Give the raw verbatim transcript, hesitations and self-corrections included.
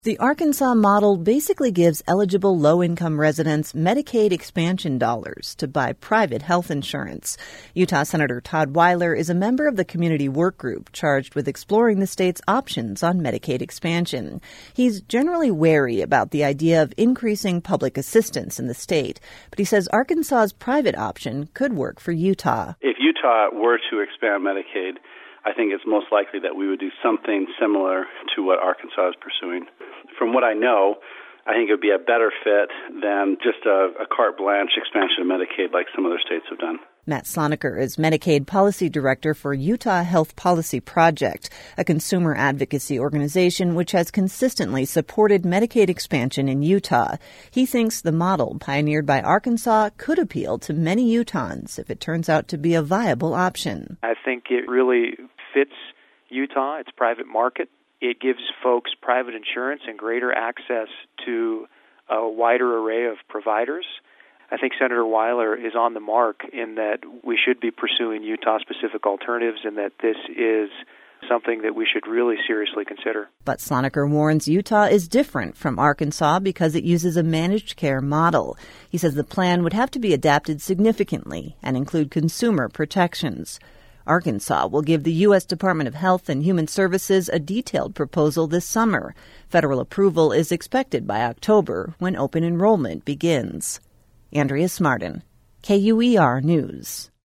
The Arkansas model basically gives eligible low-income residents Medicaid expansion dollars to buy private health insurance. Utah Senator Todd Weiler is a member of the community work group charged with exploring the state's options on Medicaid expansion. He's generally wary about the idea of increasing public assistance in the state, but he says Arkansas's private option could work for Utah. If Utah were to expand Medicaid, I think it's most likely that we would do something similar to what Arkansas is pursuing. From what I know, I think it would be a better fit than just a, a carte blanche expansion of Medicaid like some other states have done. Matt Sloniker is Medicaid Policy Director for Utah Health Policy Project, a consumer advocacy organization which has consistently supported Medicaid expansion in Utah. He thinks the model pioneered by Arkansas could appeal to many Utahns if it turns out to be a viable option. I think it really fits Utah, its private market. It gives folks private insurance and greater access to a wider array of providers. I think Senator Weiler is on the mark in that we should be pursuing Utah-specific alternatives and that this is something that we should really seriously consider. But Sloniker warns Utah is different from Arkansas because it uses a managed care model. He says the plan would have to be adapted significantly and include consumer protections. Arkansas will give the U S Department of Health and Human Services a detailed proposal this summer. Federal approval is expected by October, when open enrollment begins. Andrea Smartin, K U E R News.